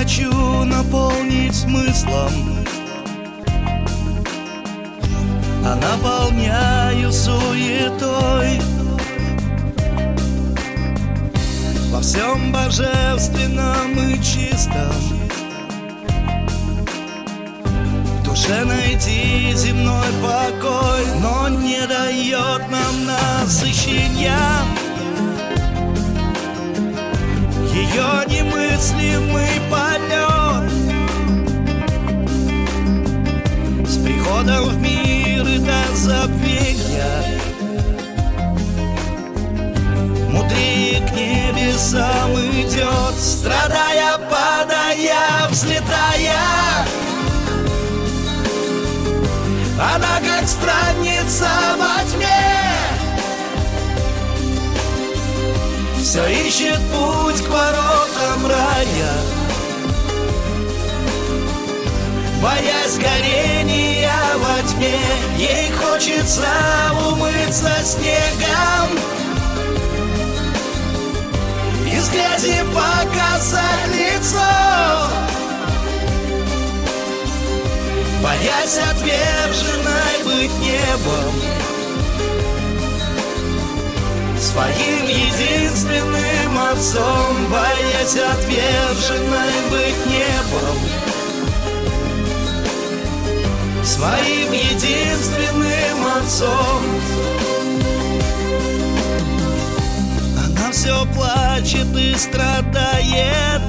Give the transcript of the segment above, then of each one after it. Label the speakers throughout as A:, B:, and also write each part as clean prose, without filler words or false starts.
A: хочу наполнить смыслом, а наполняю суетой. Во всем божественном и чистом в душе найти земной покой, но не дает нам насыщения ее немыслимый полет. С приходом в мир и до забвения мудрее к небесам идет, страдая, падая, взлетая. Она как странница во тьме, все ищет путь к воротам рая, боясь горения во тьме. Ей хочется умыться снегом, из грязи показать лицо, боясь отверженной быть небом, своим единственным отцом, боясь отверженной быть небом, своим единственным отцом. Она все плачет и страдает,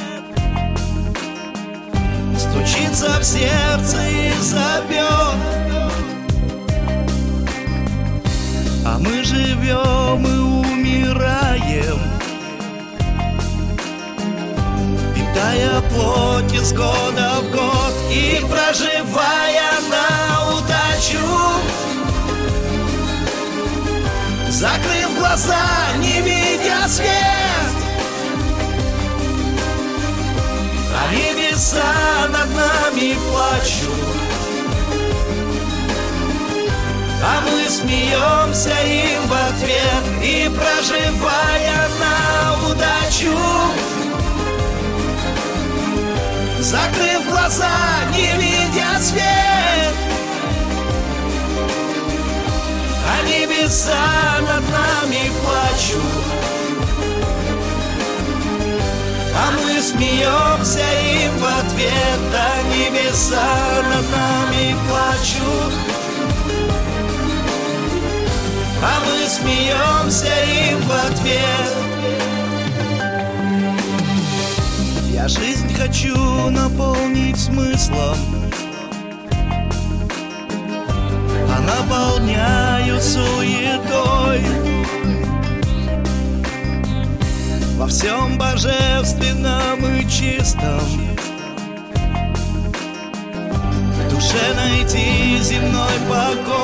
A: стучится в сердце и зовет, а мы живем и умираем, питая плоть из года в год и проживая на удачу, закрыв глаза, не видя свет. А небеса над нами плачут, а мы смеемся им в ответ и проживая на удачу, закрыв глаза, не видя свет. А небеса над нами плачут, а мы смеемся им в ответ. А небеса над нами плачут, а мы смеемся им в ответ. Я жизнь хочу наполнить смыслом, а наполняю суетой. Во всем божественном и чистом в душе найти земной покой.